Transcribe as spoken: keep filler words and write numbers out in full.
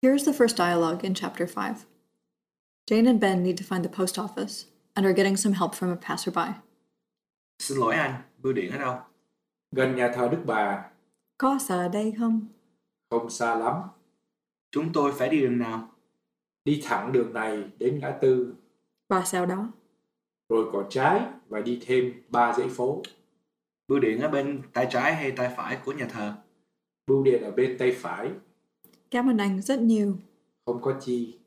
Here's the first dialogue in chapter five. Jane and Ben need to find the post office and are getting some help from a passerby. Xin lỗi anh, bưu điện ở đâu? Gần nhà thờ Đức Bà. Có xa đây không? Không xa lắm. Chúng tôi phải đi đường nào? Đi thẳng đường này đến ngã tư. Và sau đó? Rồi có trái và đi thêm ba dãy phố. Bưu điện ở bên tay trái hay tay phải của nhà thờ? Bưu điện ở bên tay phải. Cảm ơn anh rất nhiều. Không có chi.